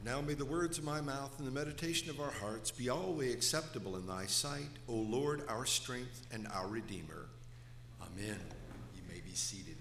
Now may the words of my mouth and the meditation of our hearts be always acceptable in thy sight, O Lord, our strength and our Redeemer. Amen. You may be seated.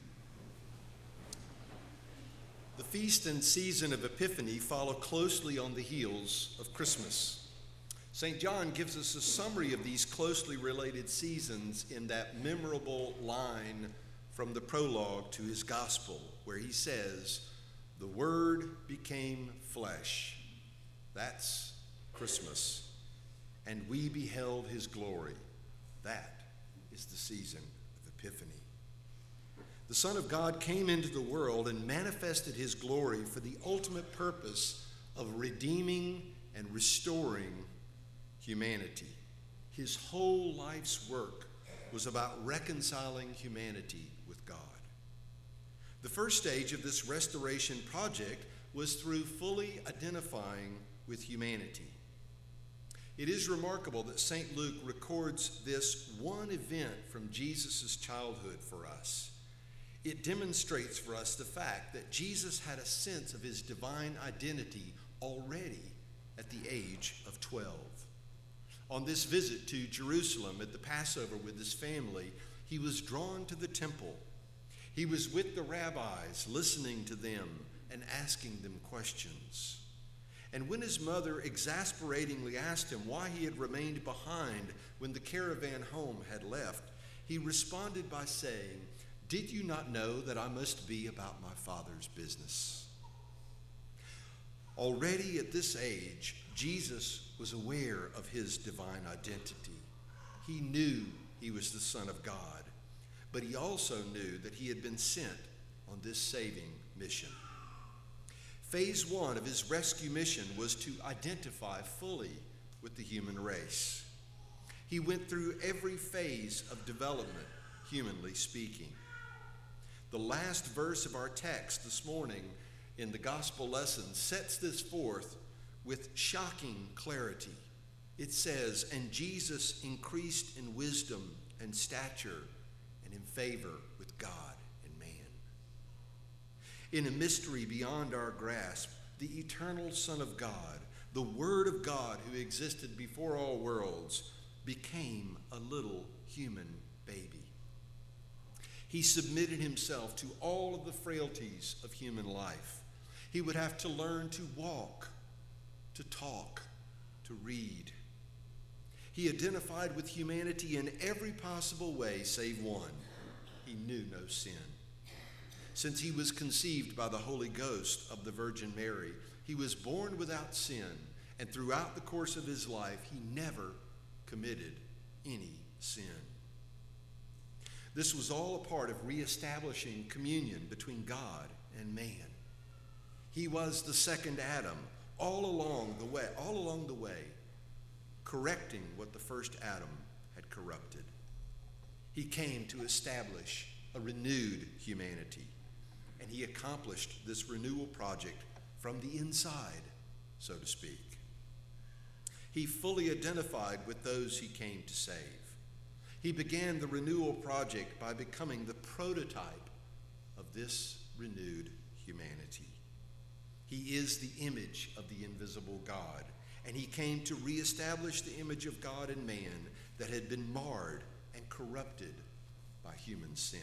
The feast and season of Epiphany follow closely on the heels of Christmas. St. John gives us a summary of these closely related seasons in that memorable line from the prologue to his gospel, where he says, "The Word became flesh." That's Christmas. "And we beheld his glory." That is the season of Epiphany. The Son of God came into the world and manifested his glory for the ultimate purpose of redeeming and restoring humanity. His whole life's work was about reconciling humanity with God. The first stage of this restoration project was through fully identifying with humanity. It is remarkable that St. Luke records this one event from Jesus' childhood for us. It demonstrates for us the fact that Jesus had a sense of his divine identity already at the age of 12. On this visit to Jerusalem at the Passover with his family, he was drawn to the temple. He was with the rabbis, listening to them and asking them questions. And when his mother exasperatingly asked him why he had remained behind when the caravan home had left, he responded by saying, "Did you not know that I must be about my Father's business?" Already at this age, Jesus was aware of his divine identity. He knew he was the Son of God, but he also knew that he had been sent on this saving mission. Phase one of his rescue mission was to identify fully with the human race. He went through every phase of development, humanly speaking. The last verse of our text this morning in the gospel lesson sets this forth with shocking clarity. It says, "And Jesus increased in wisdom and stature and in favor with God and man." In a mystery beyond our grasp, the eternal Son of God, the Word of God who existed before all worlds, became a little human baby. He submitted himself to all of the frailties of human life. He would have to learn to walk, to talk, to read. He identified with humanity in every possible way save one. He knew no sin. Since he was conceived by the Holy Ghost of the Virgin Mary, he was born without sin, and throughout the course of his life, he never committed any sin. This was all a part of reestablishing communion between God and man. He was the second Adam all along the way, correcting what the first Adam had corrupted. He came to establish a renewed humanity, and he accomplished this renewal project from the inside, so to speak. He fully identified with those he came to save. He began the renewal project by becoming the prototype of this renewed humanity. He is the image of the invisible God, and he came to reestablish the image of God in man that had been marred and corrupted by human sin.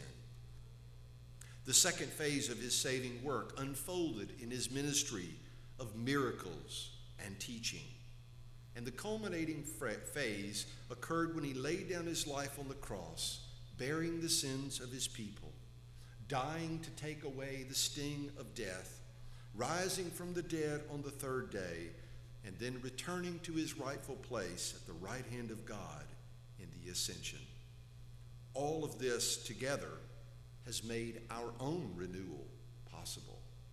The second phase of his saving work unfolded in his ministry of miracles and teaching. And the culminating phase occurred when he laid down his life on the cross, bearing the sins of his people, dying to take away the sting of death, rising from the dead on the third day, and then returning to his rightful place at the right hand of God in the ascension. All of this together has made our own renewal possible.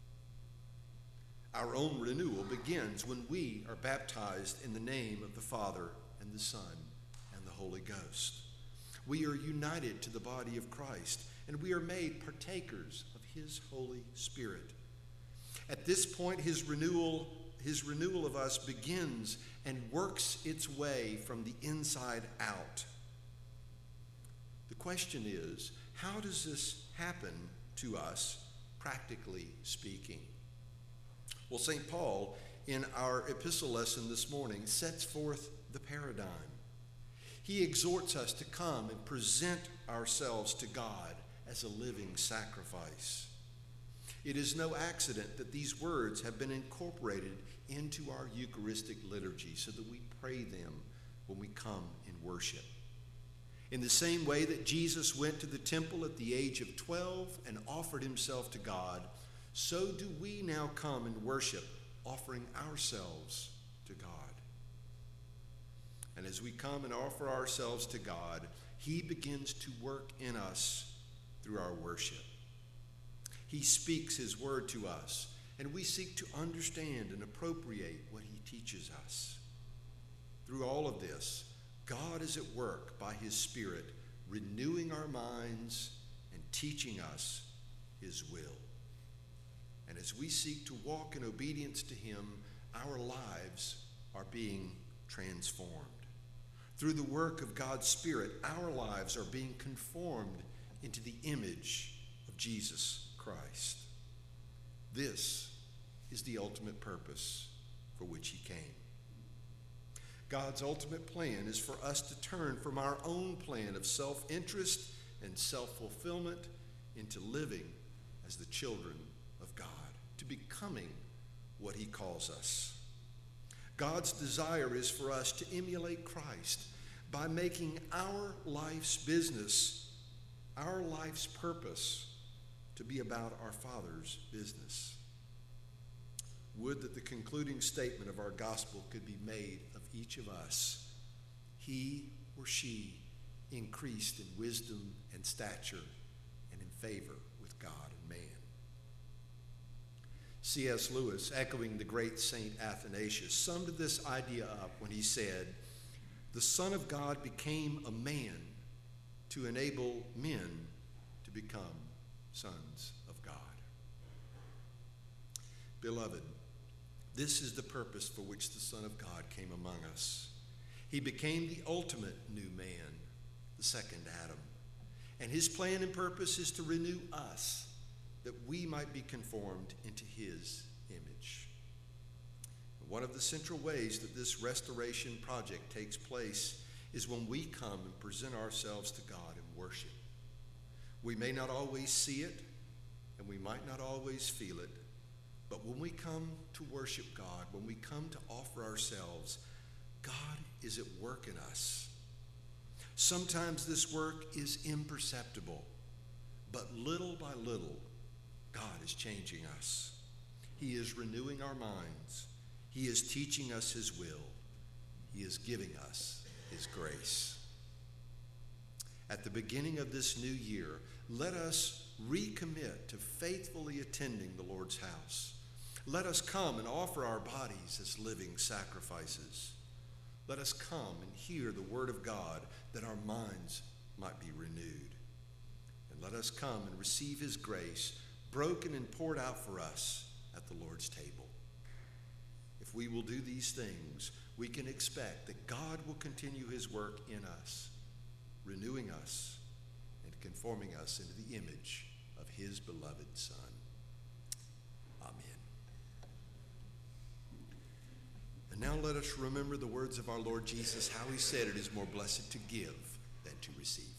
Our own renewal begins when we are baptized in the name of the Father and the Son and the Holy Ghost. We are united to the body of Christ, and we are made partakers of his Holy Spirit. At this point, his renewal of us begins and works its way from the inside out. The question is, how does this happen to us, practically speaking? Well, St. Paul in our epistle lesson this morning, sets forth the paradigm. He exhorts us to come and present ourselves to God as a living sacrifice. It is no accident that these words have been incorporated into our Eucharistic liturgy so that we pray them when we come in worship. In the same way that Jesus went to the temple at the age of 12 and offered himself to God, so do we now come and worship, offering ourselves to God. And as we come and offer ourselves to God, he begins to work in us through our worship. He speaks his word to us, and we seek to understand and appropriate what he teaches us. Through all of this, God is at work by his Spirit, renewing our minds and teaching us his will. And as we seek to walk in obedience to him, our lives are being transformed. Through the work of God's Spirit, our lives are being conformed into the image of Jesus Christ. This is the ultimate purpose for which he came. God's ultimate plan is for us to turn from our own plan of self-interest and self-fulfillment into living as the children of God, to becoming what he calls us. God's desire is for us to emulate Christ by making our life's business, our life's purpose, to be about our Father's business. Would that the concluding statement of our gospel could be made of each of us. He or she increased in wisdom and stature and in favor with God and man. C.S. Lewis, echoing the great Saint Athanasius, summed this idea up when he said, "The Son of God became a man to enable men to become sons of God." Beloved, this is the purpose for which the Son of God came among us. He became the ultimate new man, the second Adam. And his plan and purpose is to renew us, that we might be conformed into his image. One of the central ways that this restoration project takes place is when we come and present ourselves to God in worship. We may not always see it, and we might not always feel it, but when we come to worship God, when we come to offer ourselves, God is at work in us. Sometimes this work is imperceptible, but little by little, God is changing us. He is renewing our minds. He is teaching us his will. He is giving us his grace. At the beginning of this new year, let us recommit to faithfully attending the Lord's house. Let us come and offer our bodies as living sacrifices. Let us come and hear the word of God that our minds might be renewed. And let us come and receive his grace, broken and poured out for us at the Lord's table. If we will do these things, we can expect that God will continue his work in us, renewing us and conforming us into the image of his beloved Son. Amen. And now let us remember the words of our Lord Jesus, how he said it is more blessed to give than to receive.